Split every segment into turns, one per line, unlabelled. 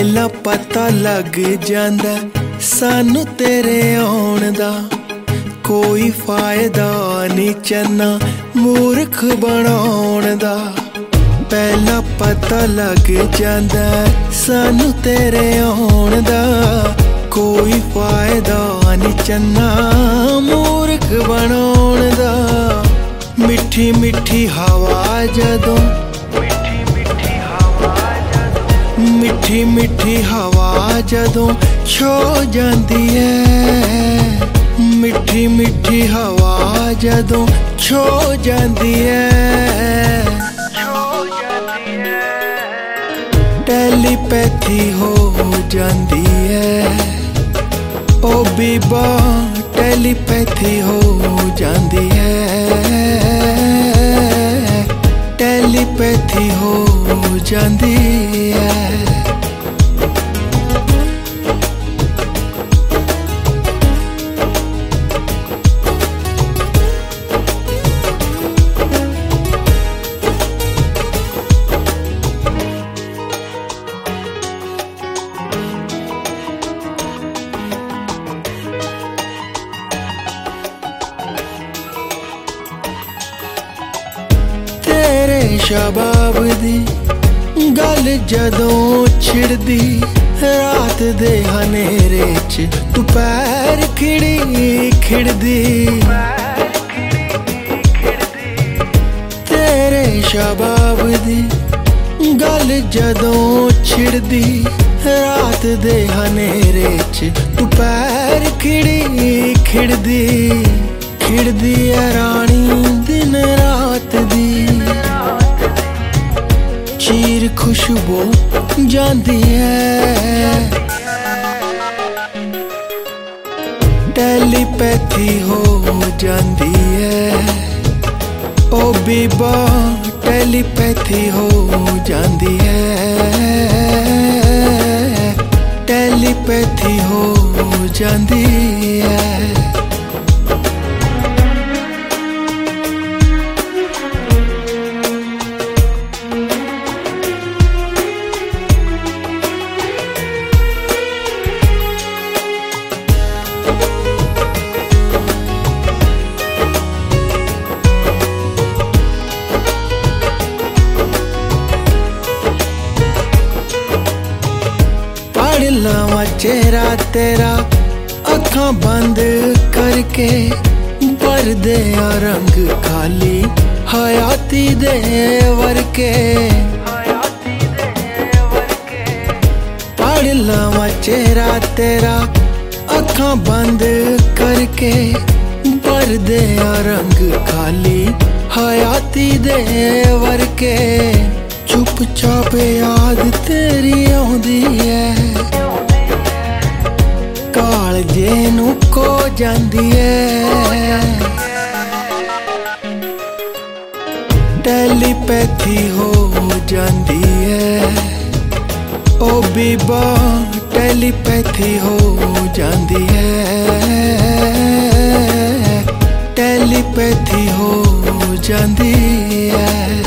पहला पता लग जांदा सानू तेरे आउण दा, कोई फायदा नहीं चन्ना मूर्ख बनाउण दा। पहला पता लग जांदा सानू तेरे आउण दा, कोई फायदा नहीं चन्ना मूर्ख बनाउण दा। मिठी मिठी हवा जदों, मिठी मिठी हवा जदों छो जांदी है, मिठी मिठी हवा जदों छो जांदी है। टेलीपैथी हो जांदी है ओ बीबा, टेलीपैथी हो जांदी है, टेलीपैथी हो जांदी है। शबाब दी गल जदों छिड़दी, रात दे हनेरे च दुपहर खिड़ी खिड़दी। तेरे शबाब दी गल जदों छिड़दी, रात दे हनेरे च दुपहर खिड़ी खिड़दी। खिड़दी है रानी दिन रात दी, चीर खुशबू जांदी है। टेलीपैथी हो जांदी है ओ बीबा, टेलीपैथी हो जांदी है, टेलीपैथी हो जांदी है। लावा चेहरा तेरा अखां बंद करके, पर्दे आ रंग खाली हयाती दे वर्के। पढ़ लावा चेहरा तेरा अखां बंद करके, पर्दे आ रंग खाली हयाती दे वर्के। चुपचाप याद तेरी आउंदी है, कालजे नू खो जांदी है। टेलीपैथी हो जांदी है ओ बीबा, टेलीपैथी हो जांदी है, टेलीपैथी हो जांदी है।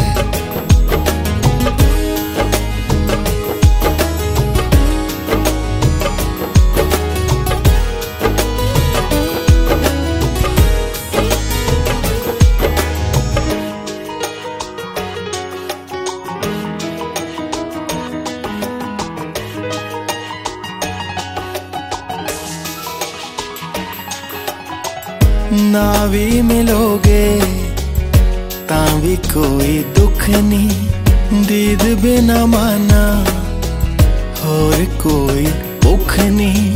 ना भी मिलोगे तां भी कोई दुख नहीं, दीद बिना माना होर कोई भुख नहीं।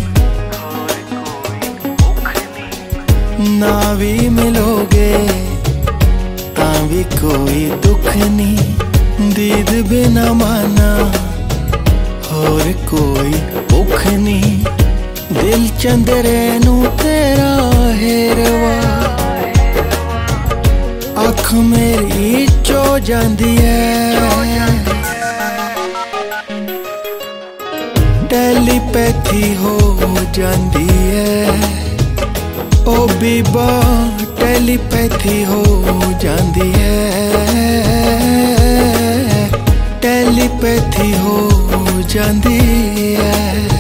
ना भी मिलोगे तां भी कोई दुख नहीं, दीद बिना माना होर कोई भुख नहीं। दिल चंदरे नू तेरा हेरवा, अख मेरी चो जांदी है। टेलीपैथी हो जांदी है ओ बीबा, टेलीपैथी हो जांदी है, टेलीपैथी हो ਜਾਂਦੀ ਐ।